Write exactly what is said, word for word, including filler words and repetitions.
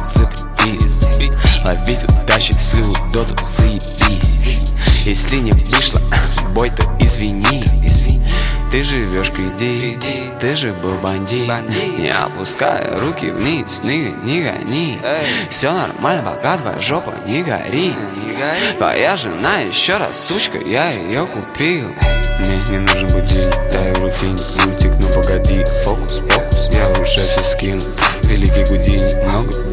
запретись. Ловить удачи, слил доту, заебись. Если не вышло, бой, то извини. Ты живешь кредит, ты же был бандит. Не опускай руки вниз, нига, не гони. Все нормально, пока твоя жопа не горит. Твоя жена еще раз, сучка, я ее купил. Мне не нужен будильник, дай в рутине мультик, ну погоди, фокус, фокус, я уже все скину. Великий Гудини, много